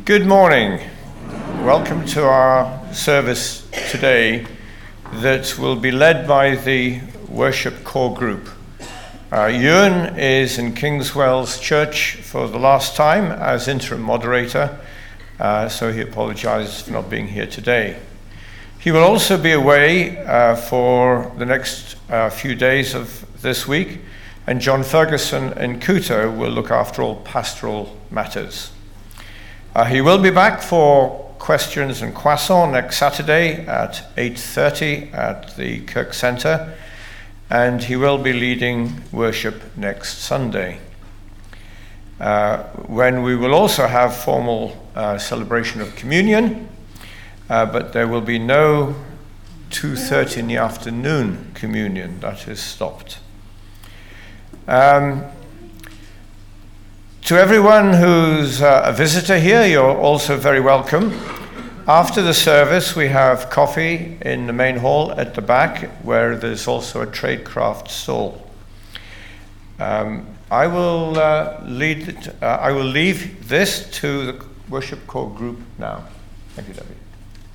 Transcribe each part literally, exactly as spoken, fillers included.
Good morning. Welcome to our service today that will be led by the worship core group. Uh, Ewan is in Kingswell's church for the last time as interim moderator, uh, so he apologizes for not being here today. He will also be away uh, for the next uh, few days of this week, and John Ferguson in Kuta will look after all pastoral matters. Uh, he will be back for questions and croissant next Saturday at eight thirty at the Kirk Centre, and he will be leading worship next Sunday, uh, when we will also have formal uh, celebration of communion, uh, but there will be no two thirty in the afternoon communion. That is stopped. Um, To everyone who's uh, a visitor here, you're also very welcome. After the service, we have coffee in the main hall at the back, where there's also a tradecraft stall. Um, I will uh, lead. It, uh, I will leave this to the worship core group now. Thank you, David.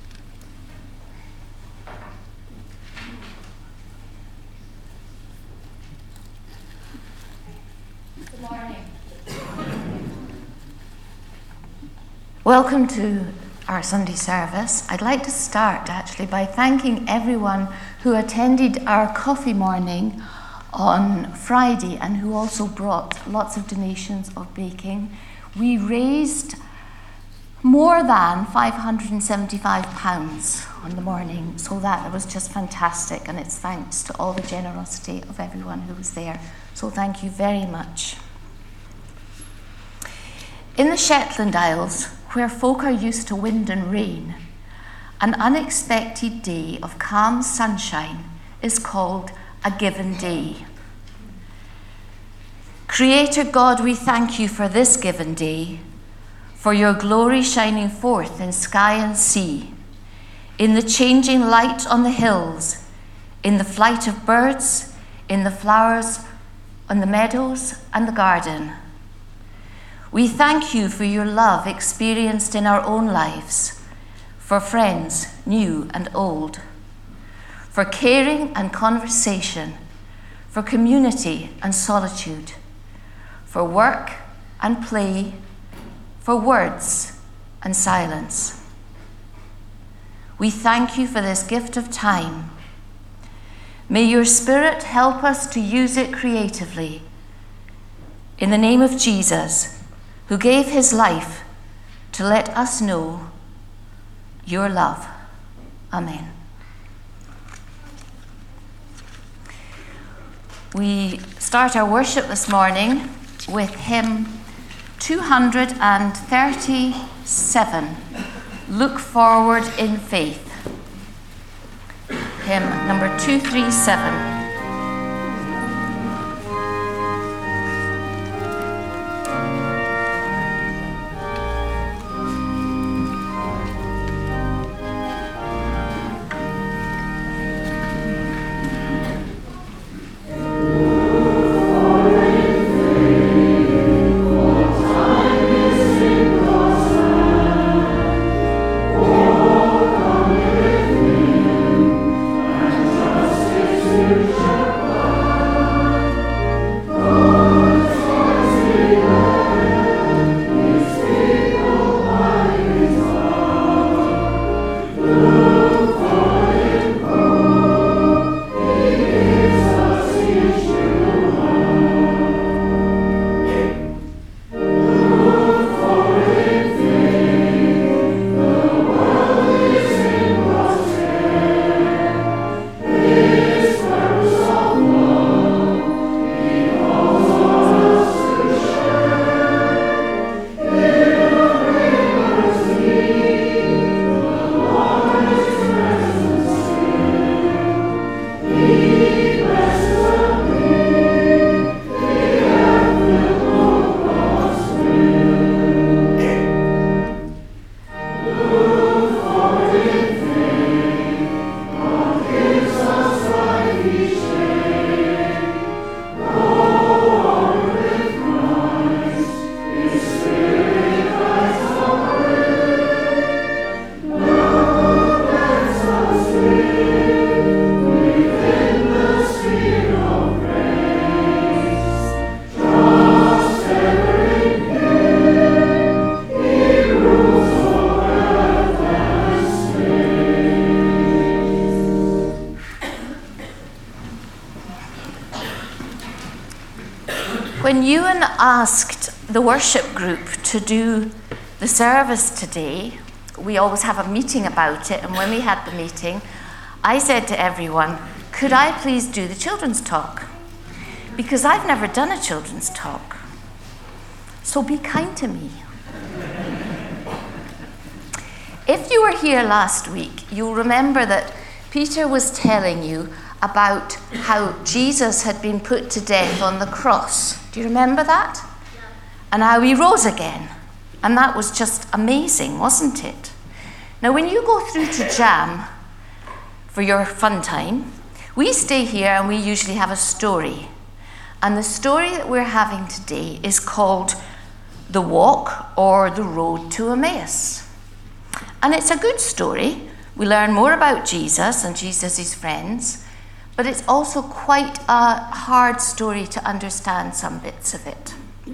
Welcome to our Sunday service. I'd like to start actually by thanking everyone who attended our coffee morning on Friday and who also brought lots of donations of baking. We raised more than five hundred seventy-five pounds on the morning, so that was just fantastic, and it's thanks to all the generosity of everyone who was there. So thank you very much. In the Shetland Isles, where folk are used to wind and rain, an unexpected day of calm sunshine is called a given day. Creator God, we thank you for this given day, for your glory shining forth in sky and sea, in the changing light on the hills, in the flight of birds, in the flowers on the meadows and the garden. We thank you for your love experienced in our own lives, for friends, new and old, for caring and conversation, for community and solitude, for work and play, for words and silence. We thank you for this gift of time. May your Spirit help us to use it creatively. In the name of Jesus, who gave his life to let us know your love. Amen. We start our worship this morning with hymn two hundred thirty-seven, Look Forward in Faith. Hymn number two thirty-seven. Thank you. when Ewan asked the worship group to do the service today, we always have a meeting about it, and when we had the meeting, I said to everyone, could I please do the children's talk? Because I've never done a children's talk. So be kind to me. If you were here last week, you'll remember that Peter was telling you about how Jesus had been put to death on the cross. Do you remember that? Yeah. And how he rose again. And that was just amazing, wasn't it? Now, when you go through to Jam for your fun time, we stay here and we usually have a story. And the story that we're having today is called The Walk or The Road to Emmaus. And it's a good story. We learn more about Jesus and Jesus' friends, but it's also quite a hard story to understand some bits of it.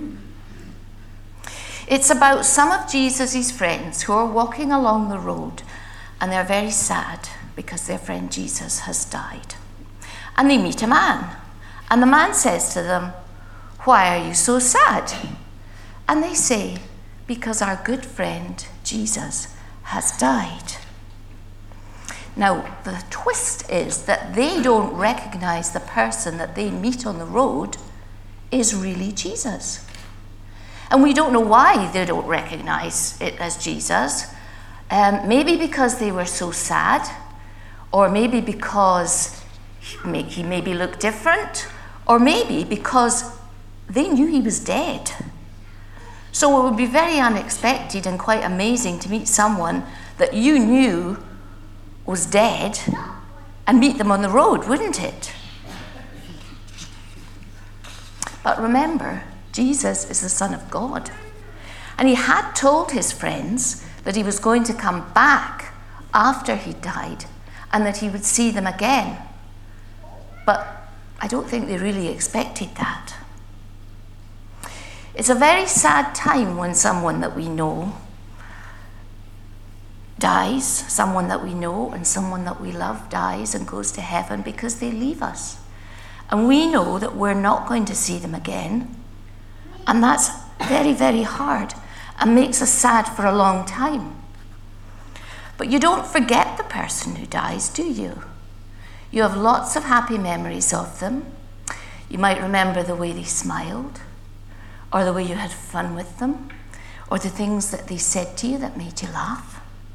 It's about some of Jesus' friends who are walking along the road, and they're very sad because their friend Jesus has died. And they meet a man, and the man says to them, "Why are you so sad?" And they say, "Because our good friend Jesus has died." Now, the twist is that they don't recognize the person that they meet on the road is really Jesus. And we don't know why they don't recognize it as Jesus. Um, maybe because they were so sad, or maybe because he, may, he maybe looked different, or maybe because they knew he was dead. So it would be very unexpected and quite amazing to meet someone that you knew was dead and meet them on the road, wouldn't it? But remember, Jesus is the Son of God. And he had told his friends that he was going to come back after he died and that he would see them again. But I don't think they really expected that. It's a very sad time when someone that we know dies, someone that we know and someone that we love dies and goes to heaven because they leave us. And we know that we're not going to see them again. And that's very, very hard and makes us sad for a long time. But you don't forget the person who dies, do you? You have lots of happy memories of them. You might remember the way they smiled, or the way you had fun with them, or the things that they said to you that made you laugh.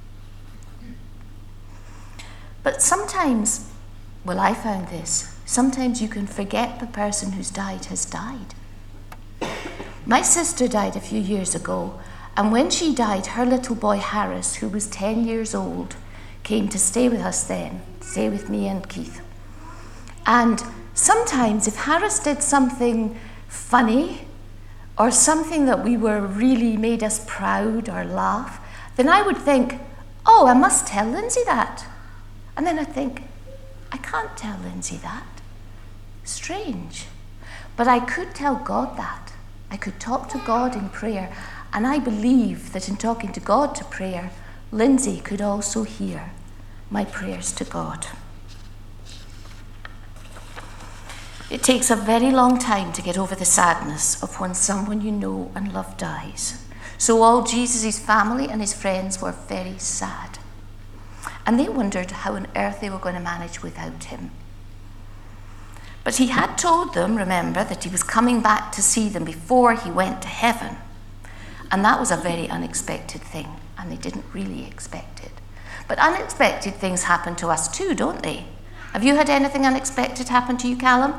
But sometimes, well, I found this, sometimes you can forget the person who's died has died. My sister died a few years ago, and when she died, her little boy Harris, who was ten years old, came to stay with us then, stay with me and Keith. And sometimes if Harris did something funny, or something that we were really made us proud or laugh, then I would think, oh, I must tell Lindsay that. And then I think, I can't tell Lindsay that. Strange. But I could tell God that. I could talk to God in prayer. And I believe that in talking to God to prayer, Lindsay could also hear my prayers to God. It takes a very long time to get over the sadness of when someone you know and love dies. So all Jesus' family and his friends were very sad. And they wondered how on earth they were going to manage without him. But he had told them, remember, that he was coming back to see them before he went to heaven. And that was a very unexpected thing, and they didn't really expect it. But unexpected things happen to us too, don't they? Have you had anything unexpected happen to you, Callum?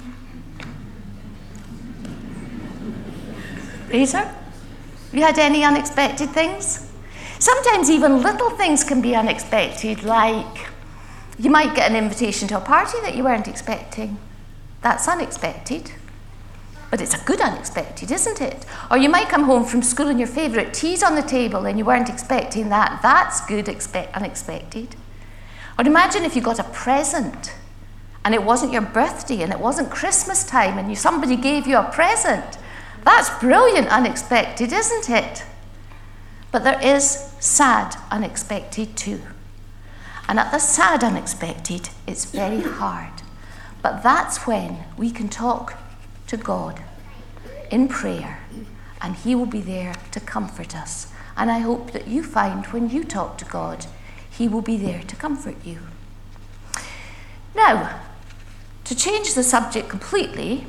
Razor? Have you had any unexpected things? Sometimes even little things can be unexpected, like you might get an invitation to a party that you weren't expecting. That's unexpected. But it's a good unexpected, isn't it? Or you might come home from school and your favourite tea's on the table and you weren't expecting that. That's good expe- unexpected. Or imagine if you got a present and it wasn't your birthday and it wasn't Christmas time and you, somebody gave you a present. That's brilliant unexpected, isn't it? But there is sad unexpected too. And at the sad unexpected, it's very hard. But that's when we can talk to God in prayer, and he will be there to comfort us. And I hope that you find when you talk to God, he will be there to comfort you. Now, to change the subject completely,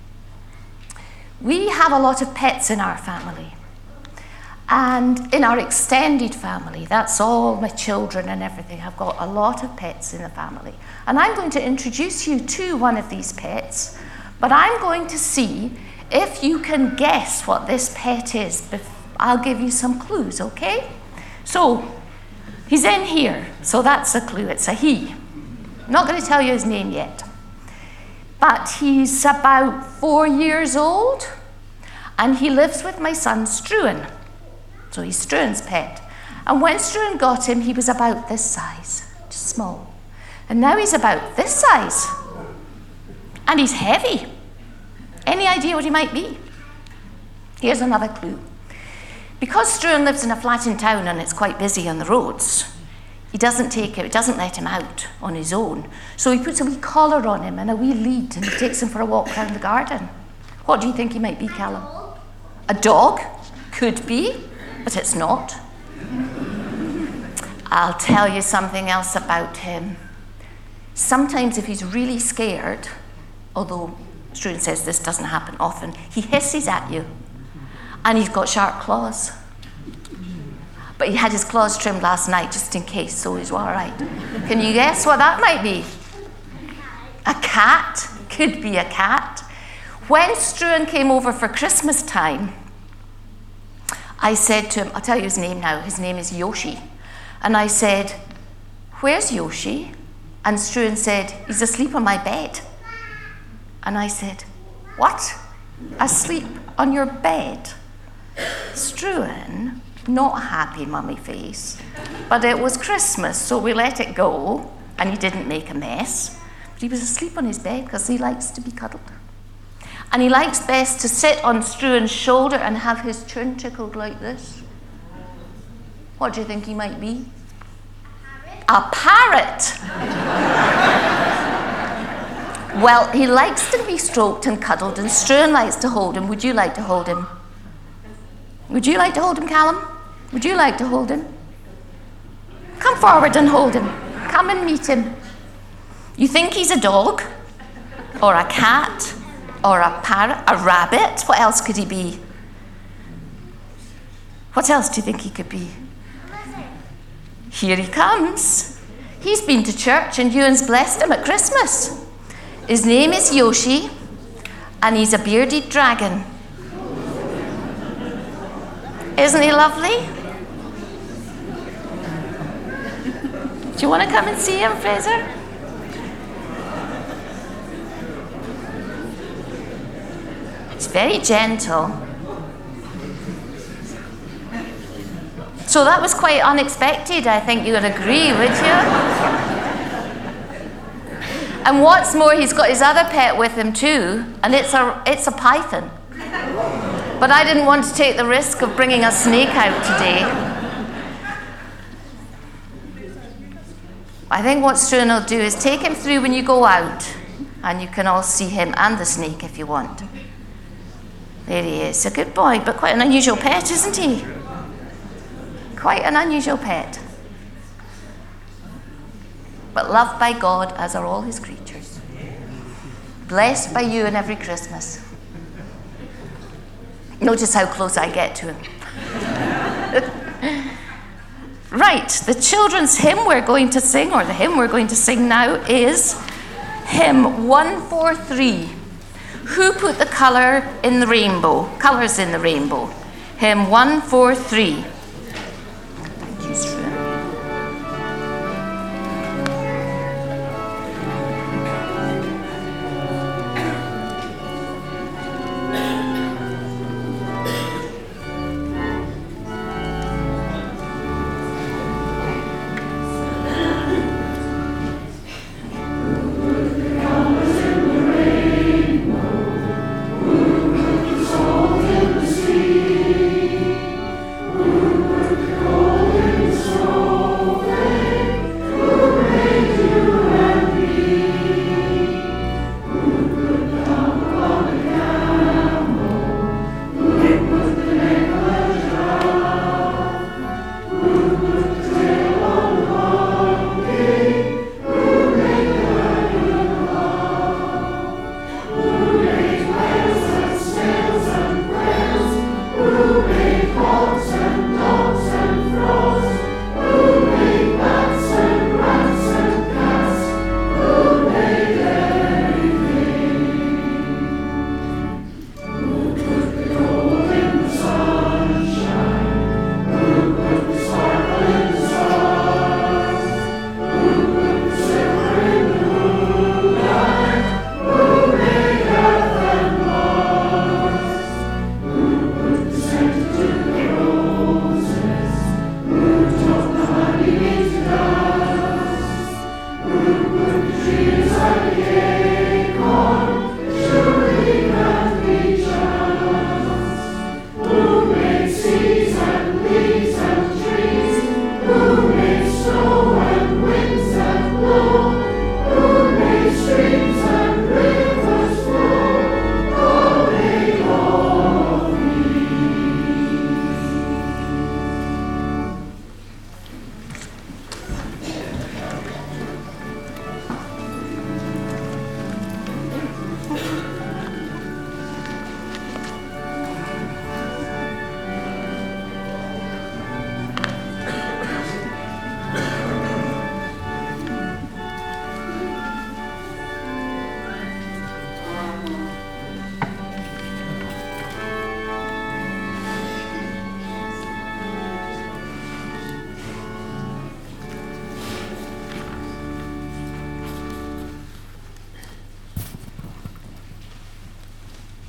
we have a lot of pets in our family. And in our extended family, that's all my children and everything, I've got a lot of pets in the family. And I'm going to introduce you to one of these pets, but I'm going to see if you can guess what this pet is. I'll give you some clues, okay? So, he's in here, so that's a clue, it's a he. I'm not going to tell you his name yet. But he's about four years old, and he lives with my son Struan. So he's Struan's pet. And when Struan got him, he was about this size, just small. And now he's about this size. And he's heavy. Any idea what he might be? Here's another clue. Because Struan lives in a flat in town and it's quite busy on the roads, he doesn't take him, it doesn't let him out on his own. So he puts a wee collar on him and a wee lead and he takes him for a walk around the garden. What do you think he might be, Callum? A dog? Could be, but it's not. I'll tell you something else about him. Sometimes if he's really scared, although Struan says this doesn't happen often, he hisses at you. And he's got sharp claws. But he had his claws trimmed last night just in case, so he's all right. Can you guess what that might be? A cat. Could be a cat. When Struan came over for Christmas time, I said to him, I'll tell you his name now, his name is Yoshi. And I said, where's Yoshi? And Struan said, he's asleep on my bed. And I said, what? Asleep on your bed? Struan, not a happy mummy face. But it was Christmas, so we let it go, and he didn't make a mess. But he was asleep on his bed because he likes to be cuddled. And he likes best to sit on Struan's shoulder and have his chin tickled like this. What do you think he might be? A parrot. A parrot. Well, he likes to be stroked and cuddled, and Struan likes to hold him. Would you like to hold him? Would you like to hold him, Callum? Would you like to hold him? Come forward and hold him. Come and meet him. You think he's a dog? Or a cat? Or a parrot? A rabbit? What else could he be? What else do you think he could be? Here he comes. He's been to church and Ewan's blessed him at Christmas. His name is Yoshi, and he's a bearded dragon. Isn't he lovely? Do you want to come and see him, Fraser? It's very gentle. So that was quite unexpected, I think you would agree, would you? And what's more, he's got his other pet with him too, and it's a, it's a python. But I didn't want to take the risk of bringing a snake out today. I think what Struan will do is take him through when you go out, and you can all see him and the snake if you want. There he is, a good boy, but quite an unusual pet, isn't he? Quite an unusual pet. But loved by God, as are all his creatures. Blessed by you in every Christmas. Notice how close I get to him. Right, the children's hymn we're going to sing, or the hymn we're going to sing now, is hymn one forty-three. Who put the colour in the rainbow? Colours in the rainbow. Hymn one forty-three. Thank you, Struan. Ooh.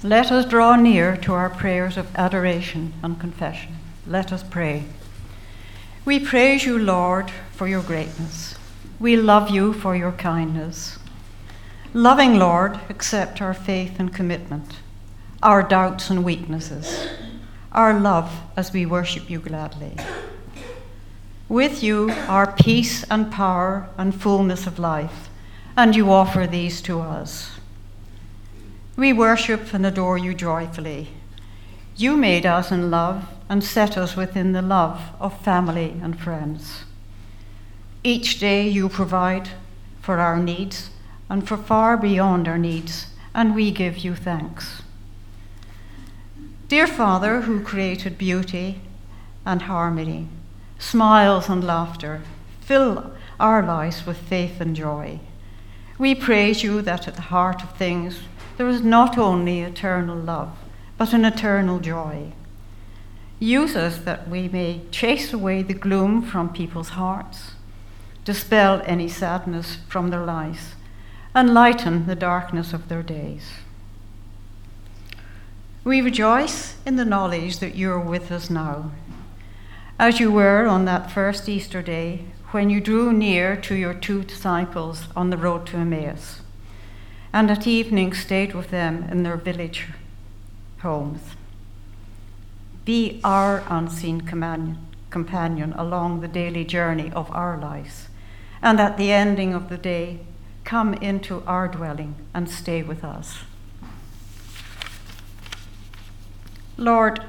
Let us draw near to our prayers of adoration and confession. Let us pray. We praise you, Lord, for your greatness. We love you for your kindness. Loving Lord, accept our faith and commitment, our doubts and weaknesses, our love as we worship you gladly. With you are peace and power and fullness of life, and you offer these to us. We worship and adore you joyfully. You made us in love and set us within the love of family and friends. Each day you provide for our needs and for far beyond our needs, and we give you thanks. Dear Father, who created beauty and harmony, smiles and laughter, fill our lives with faith and joy. We praise you that at the heart of things there is not only eternal love, but an eternal joy. Use us that we may chase away the gloom from people's hearts, dispel any sadness from their lives, and lighten the darkness of their days. We rejoice in the knowledge that you are with us now, as you were on that first Easter day when you drew near to your two disciples on the road to Emmaus, and at evening stayed with them in their village homes. Be our unseen companion, companion along the daily journey of our lives, and at the ending of the day, come into our dwelling and stay with us. Lord,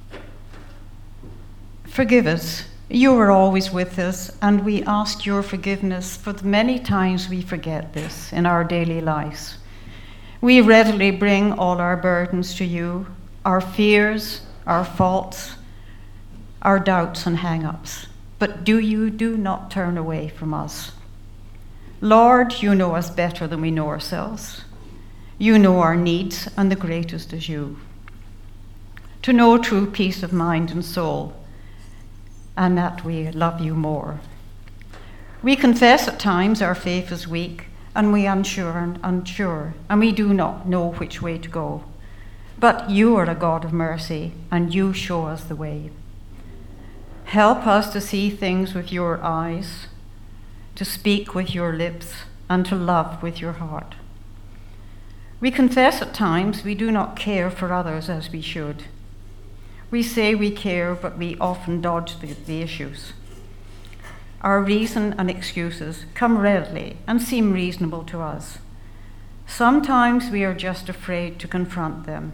forgive us. You are always with us, and we ask your forgiveness for the many times we forget this in our daily lives. We readily bring all our burdens to you, our fears, our faults, our doubts and hang-ups. But do you do not turn away from us. Lord, you know us better than we know ourselves. You know our needs, and the greatest is you. To know true peace of mind and soul, and that we love you more. We confess at times our faith is weak, and we are unsure and unsure, and we do not know which way to go. But you are a God of mercy, and you show us the way. Help us to see things with your eyes, to speak with your lips, and to love with your heart. We confess at times we do not care for others as we should. We say we care, but we often dodge the, the issues. Our reason and excuses come readily and seem reasonable to us. Sometimes we are just afraid to confront them,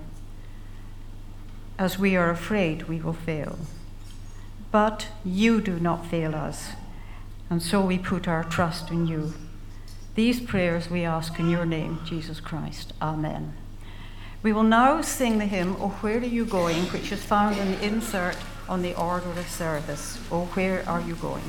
as we are afraid we will fail. But you do not fail us, and so we put our trust in you. These prayers we ask in your name, Jesus Christ. Amen. We will now sing the hymn, O Where Are You Going?, which is found in the insert on the order of service. O Where Are You Going?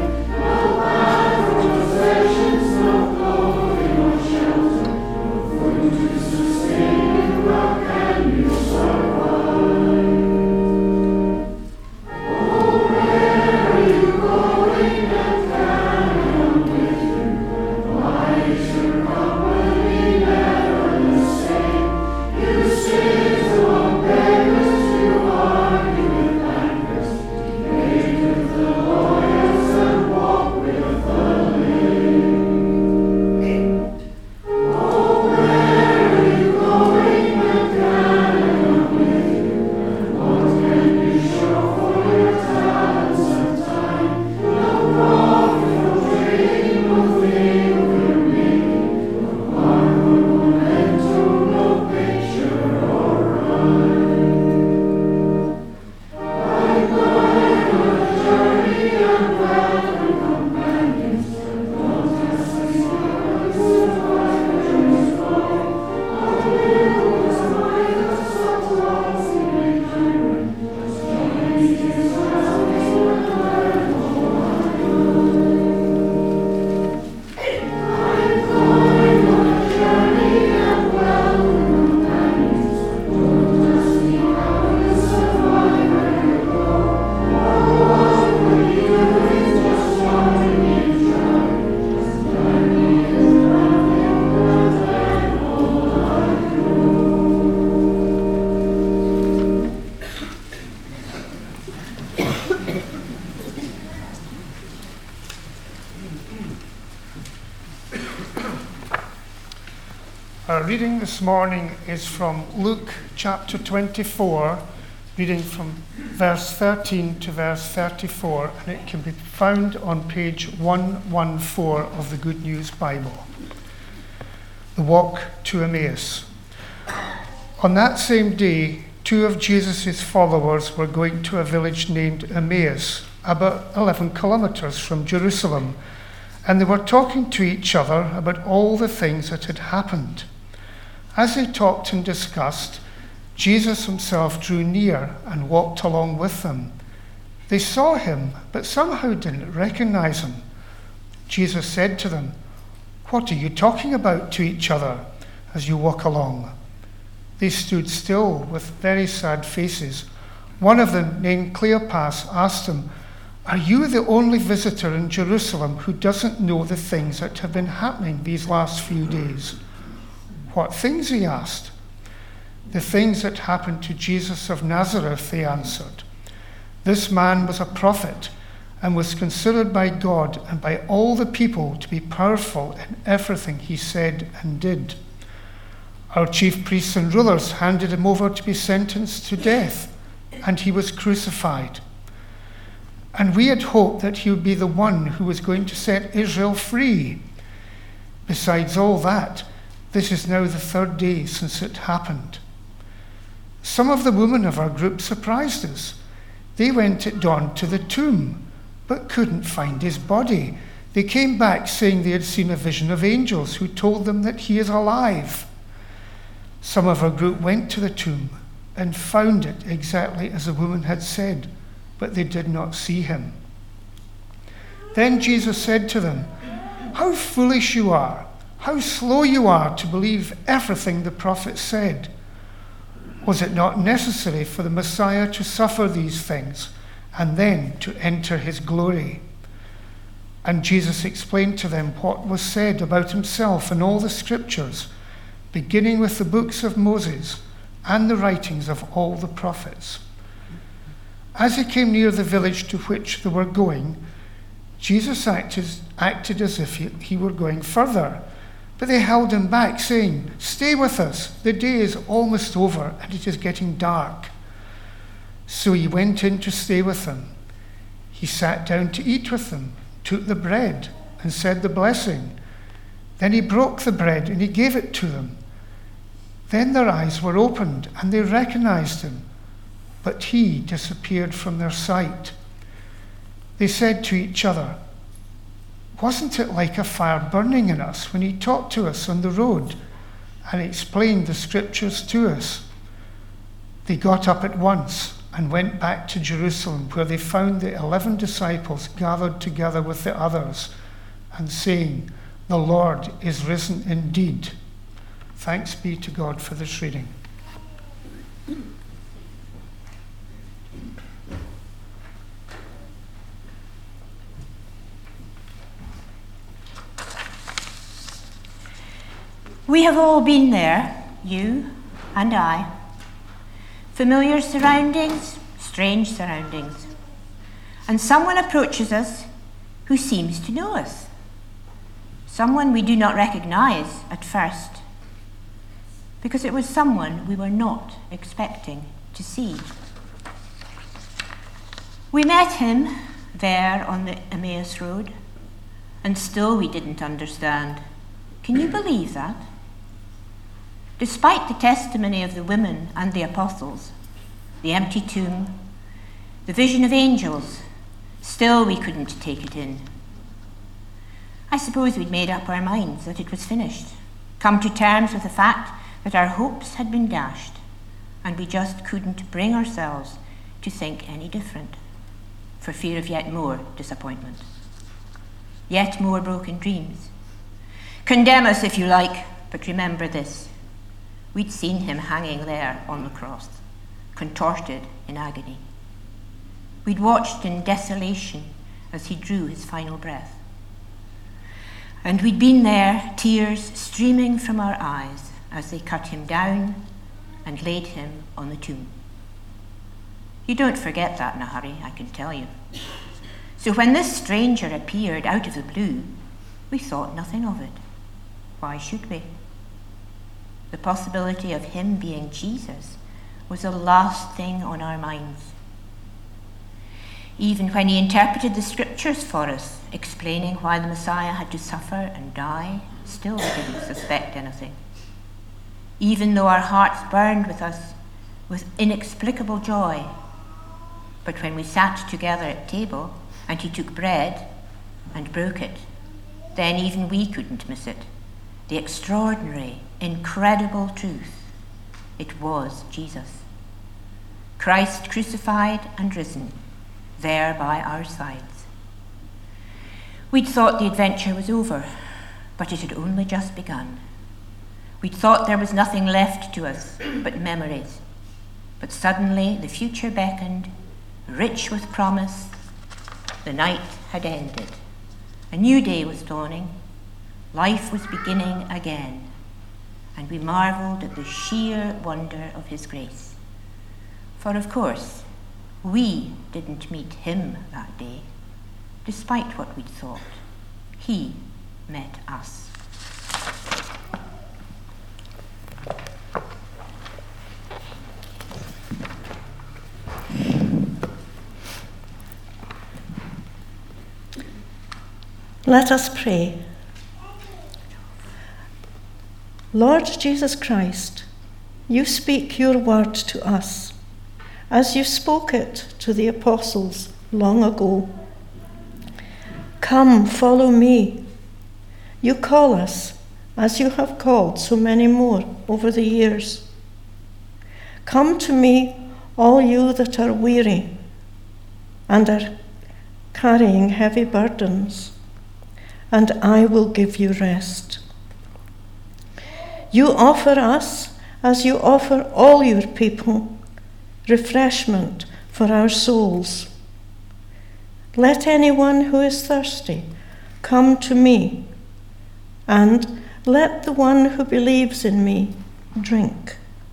Thank you. Our reading this morning is from Luke chapter twenty-four, reading from verse thirteen to verse thirty-four, and it can be found on page one fourteen of the Good News Bible. The walk to Emmaus. On that same day, two of Jesus' followers were going to a village named Emmaus, about eleven kilometers from Jerusalem, and they were talking to each other about all the things that had happened. As they talked and discussed, Jesus himself drew near and walked along with them. They saw him, but somehow didn't recognize him. Jesus said to them, "What are you talking about to each other as you walk along?" They stood still with very sad faces. One of them, named Cleopas, asked him, "Are you the only visitor in Jerusalem who doesn't know the things that have been happening these last few days?" "What things?" he asked. "The things that happened to Jesus of Nazareth," they answered. "This man was a prophet and was considered by God and by all the people to be powerful in everything he said and did. Our chief priests and rulers handed him over to be sentenced to death, and he was crucified. And we had hoped that he would be the one who was going to set Israel free. Besides all that, this is now the third day since it happened. Some of the women of our group surprised us. They went at dawn to the tomb, but couldn't find his body. They came back saying they had seen a vision of angels who told them that he is alive. Some of our group went to the tomb and found it exactly as the woman had said, but they did not see him." Then Jesus said to them, "How foolish you are! How slow you are to believe everything the prophets said. Was it not necessary for the Messiah to suffer these things and then to enter his glory?" And Jesus explained to them what was said about himself in all the scriptures, beginning with the books of Moses and the writings of all the prophets. As he came near the village to which they were going, Jesus acted, acted as if he, he were going further. But they held him back, saying, "Stay with us. The day is almost over and it is getting dark." So he went in to stay with them. He sat down to eat with them, took the bread, and said the blessing. Then he broke the bread and he gave it to them. Then their eyes were opened and they recognized him, but he disappeared from their sight. They said to each other, "Wasn't it like a fire burning in us when he talked to us on the road and explained the scriptures to us?" They got up at once and went back to Jerusalem, where they found the eleven disciples gathered together with the others and saying, "The Lord is risen indeed." Thanks be to God for this reading. We have all been there, you and I. Familiar surroundings, strange surroundings. And someone approaches us who seems to know us. Someone we do not recognize at first, because it was someone we were not expecting to see. We met him there on the Emmaus Road, and still we didn't understand. Can you believe that? Despite the testimony of the women and the apostles, the empty tomb, the vision of angels, still we couldn't take it in. I suppose we'd made up our minds that it was finished, come to terms with the fact that our hopes had been dashed, and we just couldn't bring ourselves to think any different, for fear of yet more disappointment, yet more broken dreams. Condemn us if you like, but remember this. We'd seen him hanging there on the cross, contorted in agony. We'd watched in desolation as he drew his final breath. And we'd been there, tears streaming from our eyes as they cut him down and laid him on the tomb. You don't forget that in a hurry, I can tell you. So when this stranger appeared out of the blue, we thought nothing of it. Why should we? the possibility of him being Jesus was the last thing on our minds. Even when he interpreted the scriptures for us, explaining why the Messiah had to suffer and die, still we didn't suspect anything. Even though our hearts burned with us with inexplicable joy. But when we sat together at table and he took bread and broke it, then even we couldn't miss it. The extraordinary, incredible truth. It was Jesus. Christ crucified and risen, there by our sides. We'd thought the adventure was over, but it had only just begun. We'd thought there was nothing left to us but memories. But suddenly the future beckoned, rich with promise. The night had ended. A new day was dawning. Life was beginning again. And we marveled at the sheer wonder of his grace. For of course, we didn't meet him that day, despite what we'd thought. He met us. Let us pray. Lord Jesus Christ, you speak your word to us as you spoke it to the apostles long ago. Come, follow me. You call us as you have called so many more over the years. Come to me, all you that are weary and are carrying heavy burdens, and I will give you rest. You offer us, as you offer all your people, refreshment for our souls. Let anyone who is thirsty come to me, and let the one who believes in me drink.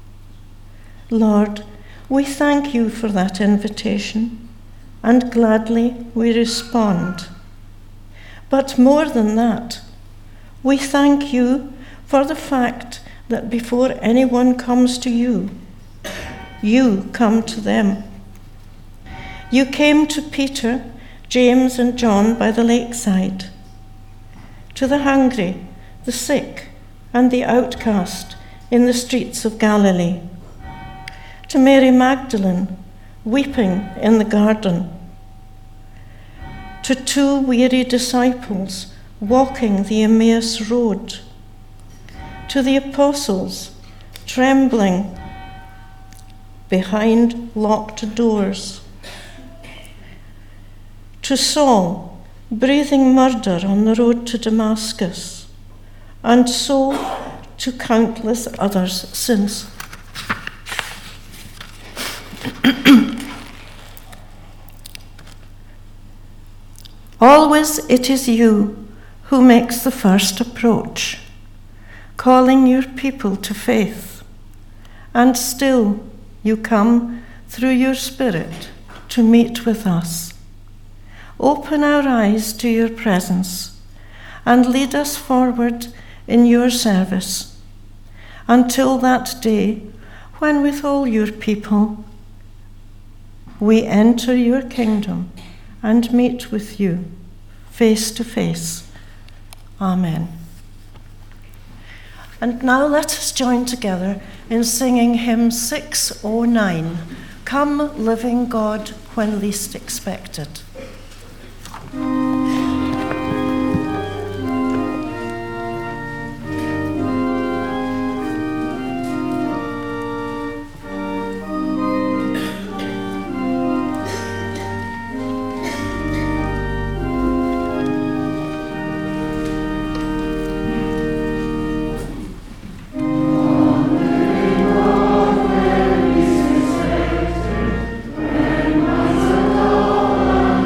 Lord, we thank you for that invitation, and gladly we respond. But more than that, we thank you for the fact that before anyone comes to you, you come to them. You came to Peter, James, and John by the lakeside, to the hungry, the sick, and the outcast in the streets of Galilee, to Mary Magdalene, weeping in the garden, to two weary disciples walking the Emmaus road, to the apostles trembling behind locked doors, to Saul breathing murder on the road to Damascus, and so to countless others since. Always it is you who makes the first approach, calling your people to faith, and still you come through your Spirit to meet with us. Open our eyes to your presence and lead us forward in your service until that day when with all your people we enter your kingdom and meet with you face to face. Amen. And now let us join together in singing hymn six oh nine, Come, Living God, When Least Expected. When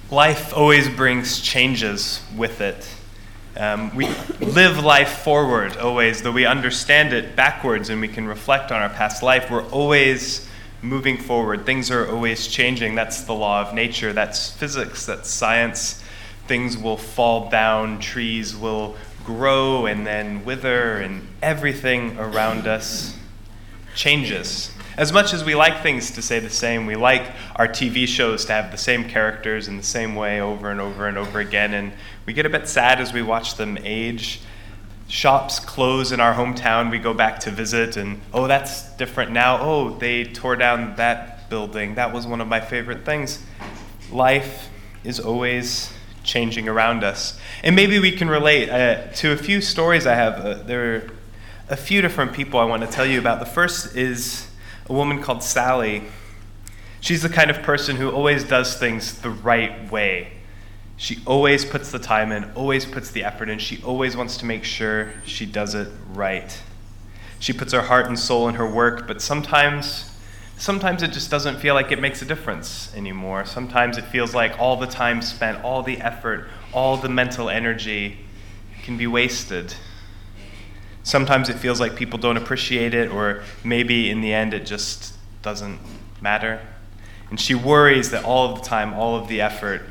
Life always brings changes with it. Um, we live life forward always, though we understand it backwards and we can reflect on our past life. We're always moving forward. Things are always changing. That's the law of nature. That's physics. That's science. Things will fall down. Trees will grow and then wither, and everything around us changes. As much as we like things to stay the same, we like our T V shows to have the same characters in the same way over and over and over again, and we get a bit sad as we watch them age. Shops close in our hometown, we go back to visit, and oh, that's different now. Oh, they tore down that building. That was one of my favorite things. Life is always changing around us. And maybe we can relate uh, to a few stories I have. Uh, there are a few different people I want to tell you about. The first is a woman called Sally. She's the kind of person who always does things the right way. She always puts the time in, always puts the effort in. She always wants to make sure she does it right. She puts her heart and soul in her work, but sometimes Sometimes it just doesn't feel like it makes a difference anymore. Sometimes it feels like all the time spent, all the effort, all the mental energy can be wasted. Sometimes it feels like people don't appreciate it, or maybe in the end it just doesn't matter. And she worries that all of the time, all of the effort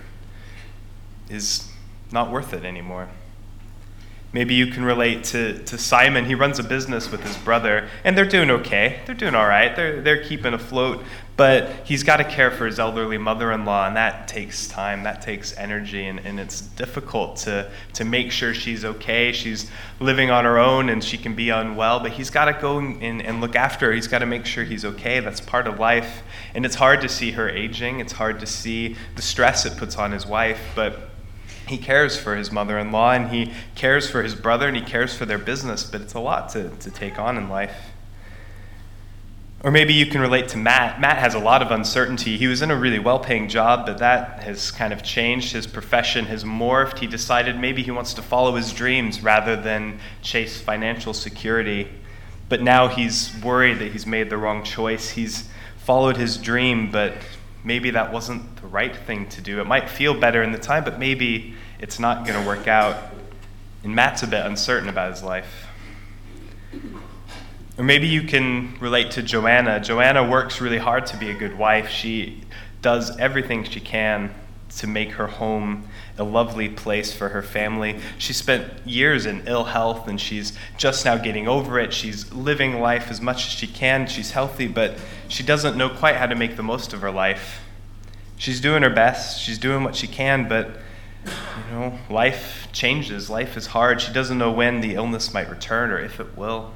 is not worth it anymore. Maybe you can relate to, to Simon. He runs a business with his brother, and they're doing okay. They're doing all right. They're, they're keeping afloat, but he's got to care for his elderly mother-in-law, and that takes time. That takes energy, and, and it's difficult to, to make sure she's okay. She's living on her own, and she can be unwell, but he's got to go and, and look after her. He's got to make sure he's okay. That's part of life, and it's hard to see her aging. It's hard to see the stress it puts on his wife, but he cares for his mother-in-law, and he cares for his brother, and he cares for their business, but it's a lot to, to take on in life. Or maybe you can relate to Matt. Matt has a lot of uncertainty. He was in a really well-paying job, but that has kind of changed. His profession has morphed. He decided maybe he wants to follow his dreams rather than chase financial security. But now he's worried that he's made the wrong choice. He's followed his dream, but maybe that wasn't the right thing to do. It might feel better in the time, but maybe it's not going to work out. And Matt's a bit uncertain about his life. Or maybe you can relate to Joanna. Joanna works really hard to be a good wife. She does everything she can to make her home a lovely place for her family. She spent years in ill health, and she's just now getting over it. She's living life as much as she can. She's healthy, but she doesn't know quite how to make the most of her life. She's doing her best. She's doing what she can, but you know, life changes. Life is hard. She doesn't know when the illness might return or if it will.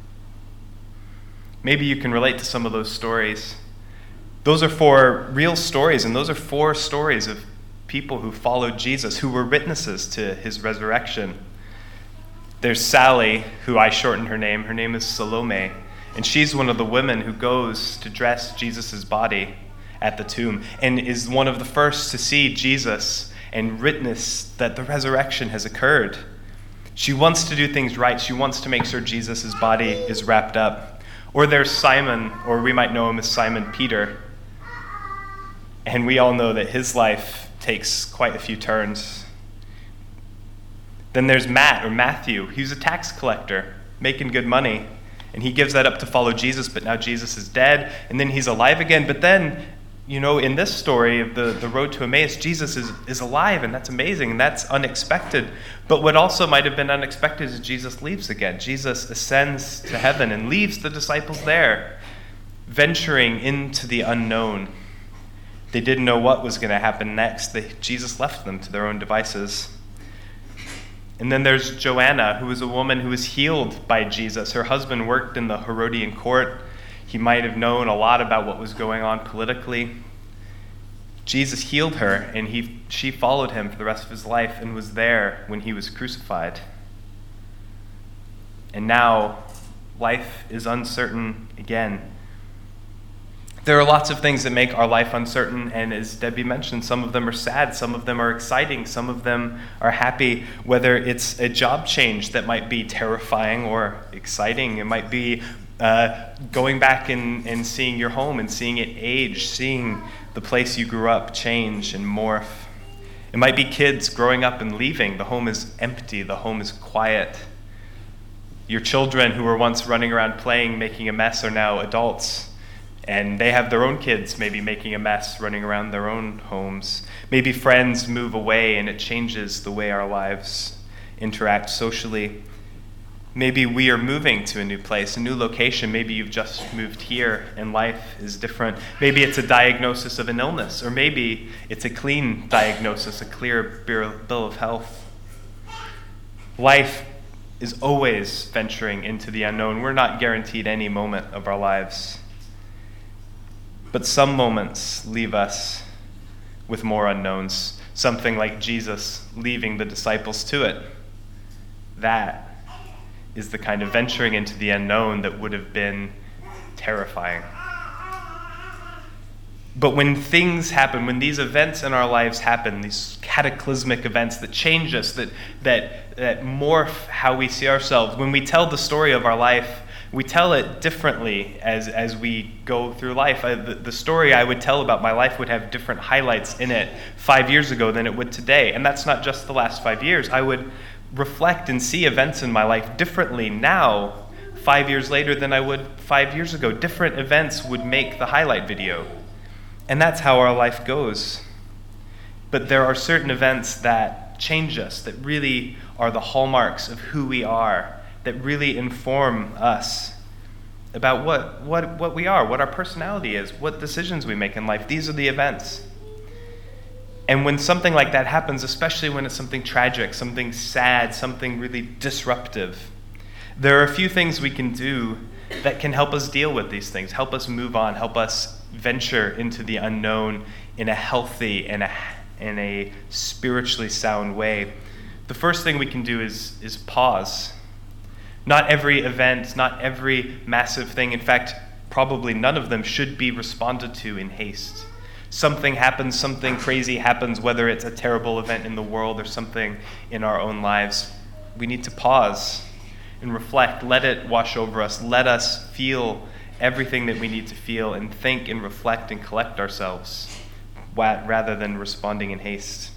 Maybe you can relate to some of those stories. Those are four real stories, and those are four stories of people who followed Jesus, who were witnesses to his resurrection. There's Sally, who I shortened her name. Her name is Salome, and she's one of the women who goes to dress Jesus' body at the tomb and is one of the first to see Jesus and witness that the resurrection has occurred. She wants to do things right. She wants to make sure Jesus' body is wrapped up. Or there's Simon, or we might know him as Simon Peter. And we all know that his life takes quite a few turns. Then there's Matt, or Matthew. He was a tax collector, making good money. And he gives that up to follow Jesus, but now Jesus is dead, and then he's alive again. But then, you know, in this story of the, the road to Emmaus, Jesus is, is alive, and that's amazing, and that's unexpected. But what also might have been unexpected is Jesus leaves again. Jesus ascends to heaven and leaves the disciples there, venturing into the unknown. They didn't know what was going to happen next. They, Jesus left them to their own devices. And then there's Joanna, who was a woman who was healed by Jesus. Her husband worked in the Herodian court. He might have known a lot about what was going on politically. Jesus healed her, and he, she followed him for the rest of his life and was there when he was crucified. And now, life is uncertain again. There are lots of things that make our life uncertain, and as Debbie mentioned, some of them are sad, some of them are exciting, some of them are happy, whether it's a job change that might be terrifying or exciting. It might be uh, going back and, and seeing your home and seeing it age, seeing the place you grew up change and morph. It might be kids growing up and leaving. The home is empty. The home is quiet. Your children who were once running around playing, making a mess, are now adults. And they have their own kids maybe making a mess, running around their own homes. Maybe friends move away and it changes the way our lives interact socially. Maybe we are moving to a new place, a new location. Maybe you've just moved here and life is different. Maybe it's a diagnosis of an illness, or maybe it's a clean diagnosis, a clear bill of health. Life is always venturing into the unknown. We're not guaranteed any moment of our lives. But some moments leave us with more unknowns, something like Jesus leaving the disciples to it. That is the kind of venturing into the unknown that would have been terrifying. But when things happen, when these events in our lives happen, these cataclysmic events that change us, that, that, that morph how we see ourselves, when we tell the story of our life, we tell it differently as, as we go through life. I, the, the story I would tell about my life would have different highlights in it five years ago than it would today. And that's not just the last five years. I would reflect and see events in my life differently now, five years later, than I would five years ago. Different events would make the highlight video. And that's how our life goes. But there are certain events that change us, that really are the hallmarks of who we are, that really inform us about what, what, what we are, what our personality is, what decisions we make in life. These are the events. And when something like that happens, especially when it's something tragic, something sad, something really disruptive, there are a few things we can do that can help us deal with these things, help us move on, help us venture into the unknown in a healthy and a, in a spiritually sound way. The first thing we can do is, is pause. Not every event, not every massive thing, in fact, probably none of them should be responded to in haste. Something happens, something crazy happens, whether it's a terrible event in the world or something in our own lives. We need to pause and reflect. Let it wash over us. Let us feel everything that we need to feel and think and reflect and collect ourselves rather than responding in haste.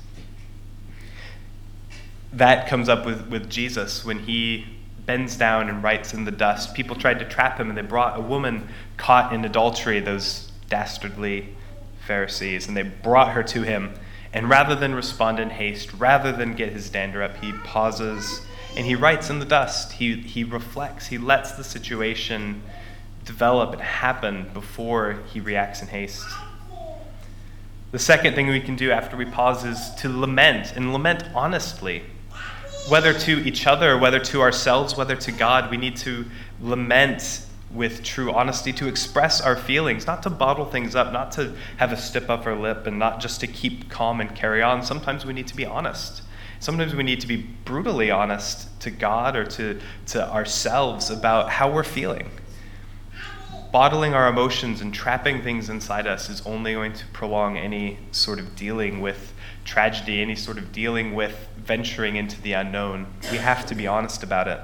That comes up with, with Jesus when he bends down and writes in the dust. People tried to trap him, and they brought a woman caught in adultery, those dastardly Pharisees, and they brought her to him. And rather than respond in haste, rather than get his dander up, he pauses and he writes in the dust. He, he reflects. He lets the situation develop and happen before he reacts in haste. The second thing we can do after we pause is to lament, and lament honestly. Whether to each other, whether to ourselves, whether to God, we need to lament with true honesty, to express our feelings, not to bottle things up, not to have a stiff upper lip, and not just to keep calm and carry on. Sometimes we need to be honest. Sometimes we need to be brutally honest to God or to, to ourselves about how we're feeling. Bottling our emotions and trapping things inside us is only going to prolong any sort of dealing with tragedy, any sort of dealing with venturing into the unknown. We have to be honest about it.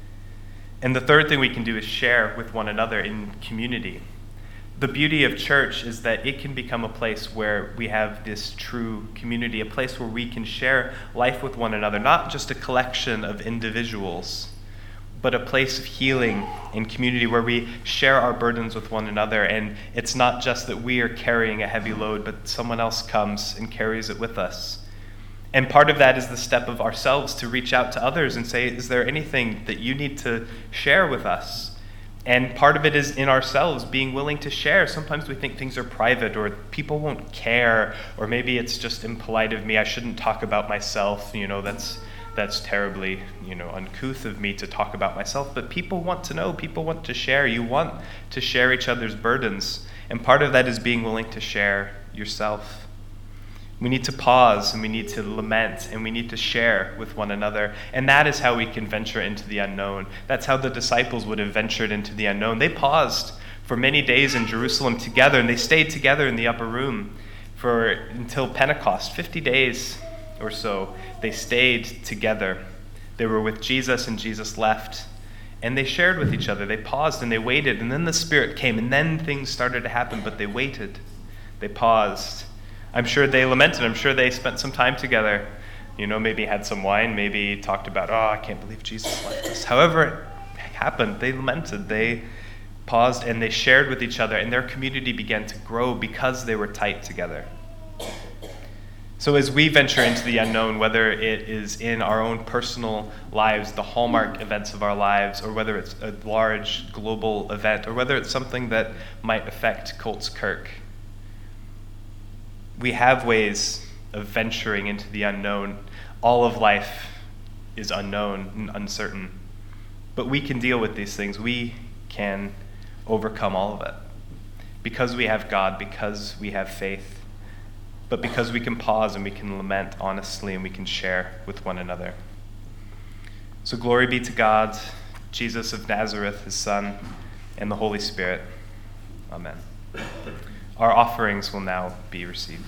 And the third thing we can do is share with one another in community. The beauty of church is that it can become a place where we have this true community, a place where we can share life with one another, not just a collection of individuals, but a place of healing and community where we share our burdens with one another. And it's not just that we are carrying a heavy load, but someone else comes and carries it with us. And part of that is the step of ourselves to reach out to others and say, is there anything that you need to share with us? And part of it is in ourselves being willing to share. Sometimes we think things are private or people won't care, or maybe it's just impolite of me. I shouldn't talk about myself. You know, that's that's terribly, you know, uncouth of me to talk about myself. But people want to know. People want to share. You want to share each other's burdens. And part of that is being willing to share yourself. We need to pause, and we need to lament, and we need to share with one another. And that is how we can venture into the unknown. That's how the disciples would have ventured into the unknown. They paused for many days in Jerusalem together, and they stayed together in the upper room for until Pentecost, fifty days or so. They stayed together. They were with Jesus, and Jesus left. And they shared with each other. They paused and they waited, and then the Spirit came, and then things started to happen, but they waited. They paused. I'm sure they lamented. I'm sure they spent some time together. You know, maybe had some wine, maybe talked about, oh, I can't believe Jesus left us. However it happened, they lamented, they paused, and they shared with each other, and their community began to grow because they were tight together. So as we venture into the unknown, whether it is in our own personal lives, the hallmark events of our lives, or whether it's a large global event, or whether it's something that might affect Colts Kirk, we have ways of venturing into the unknown. All of life is unknown and uncertain. But we can deal with these things. We can overcome all of it. Because we have God, because we have faith, but because we can pause and we can lament honestly and we can share with one another. So glory be to God, Jesus of Nazareth, his Son, and the Holy Spirit. Amen. Our offerings will now be received.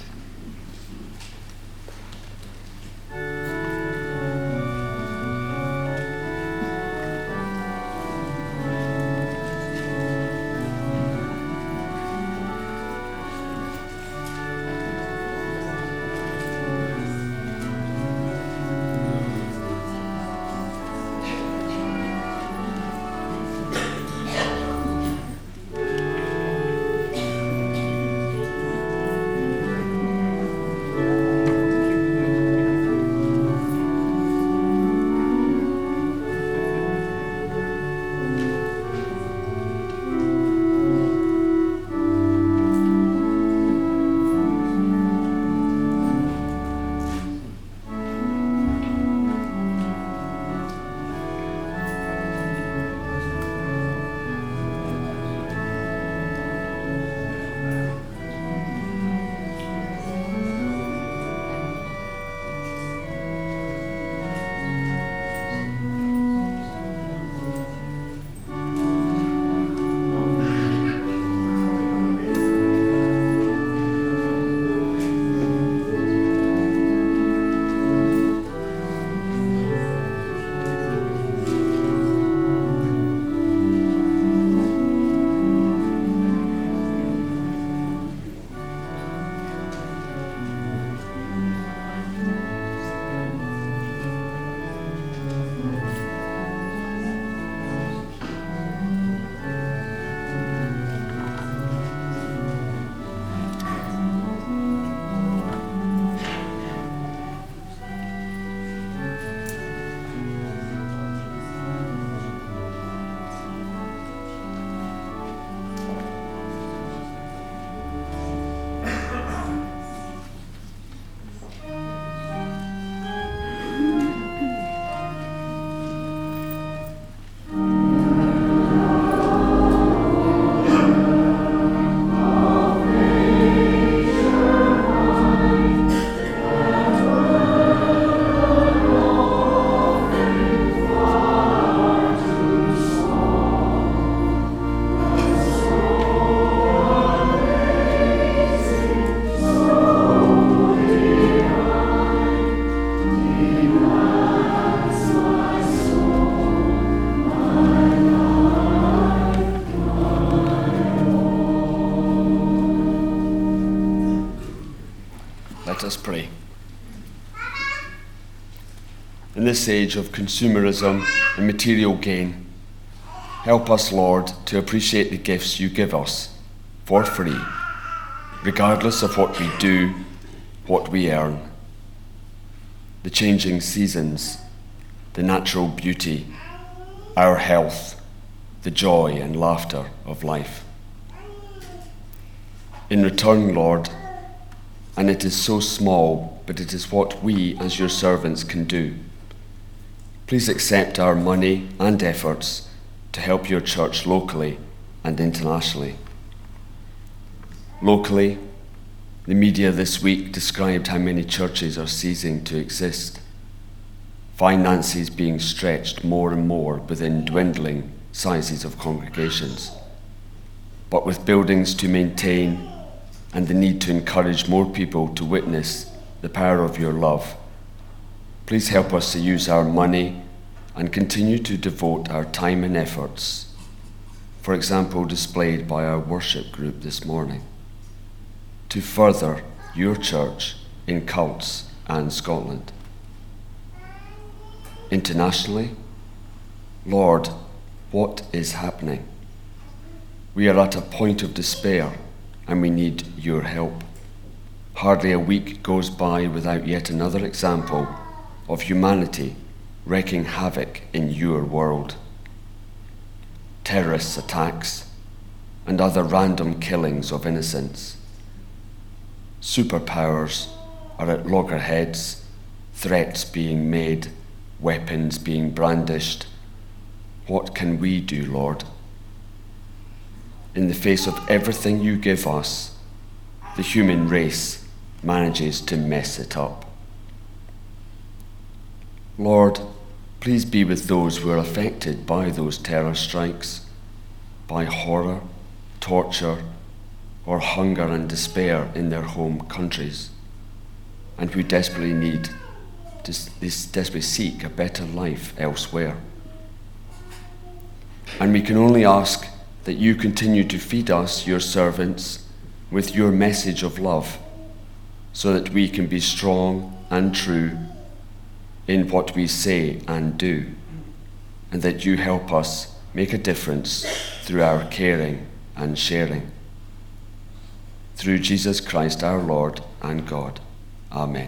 Let us pray. In this age of consumerism and material gain, help us, Lord, to appreciate the gifts you give us for free, regardless of what we do, what we earn. The changing seasons, the natural beauty, our health, the joy and laughter of life. In return, Lord, and it is so small, but it is what we as your servants can do, please accept our money and efforts to help your church locally and internationally. Locally, the media this week described how many churches are ceasing to exist, finances being stretched more and more within dwindling sizes of congregations. But with buildings to maintain and the need to encourage more people to witness the power of your love, please help us to use our money and continue to devote our time and efforts, for example, displayed by our worship group this morning, to further your church in cults and Scotland. Internationally, Lord, what is happening? We are at a point of despair and we need your help. Hardly a week goes by without yet another example of humanity wreaking havoc in your world. Terrorist attacks and other random killings of innocents. Superpowers are at loggerheads, threats being made, weapons being brandished. What can we do, Lord? In the face of everything you give us, the human race manages to mess it up. Lord, please be with those who are affected by those terror strikes, by horror, torture, or hunger and despair in their home countries, and who desperately need, to, desperately seek a better life elsewhere. And we can only ask that you continue to feed us, your servants, with your message of love, so that we can be strong and true in what we say and do, and that you help us make a difference through our caring and sharing. Through Jesus Christ our Lord and God. Amen.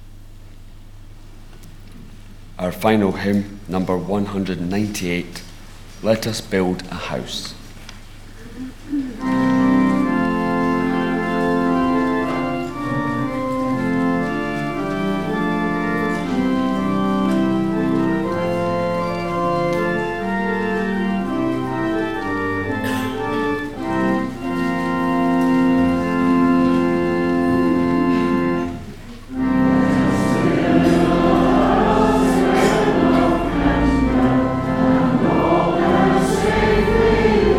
Our final hymn, number one hundred ninety-eight, Let Us Build a House. We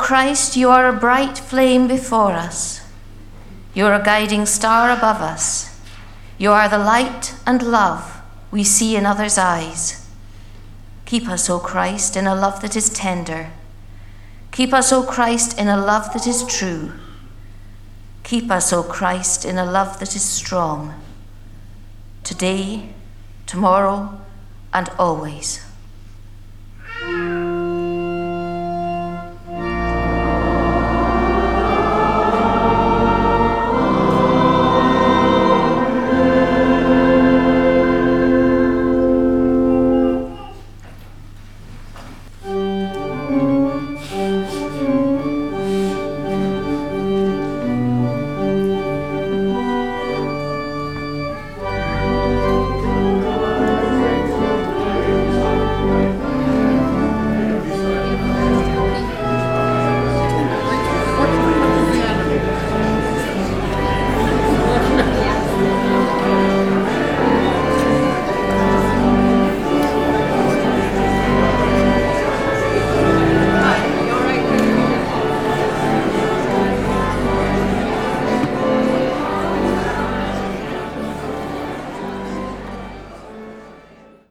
Christ, you are a bright flame before us. You are a guiding star above us. You are the light and love we see in others' eyes. Keep us, O Christ, in a love that is tender. Keep us, O Christ, in a love that is true. Keep us, O Christ, in a love that is strong. Today, tomorrow, and always.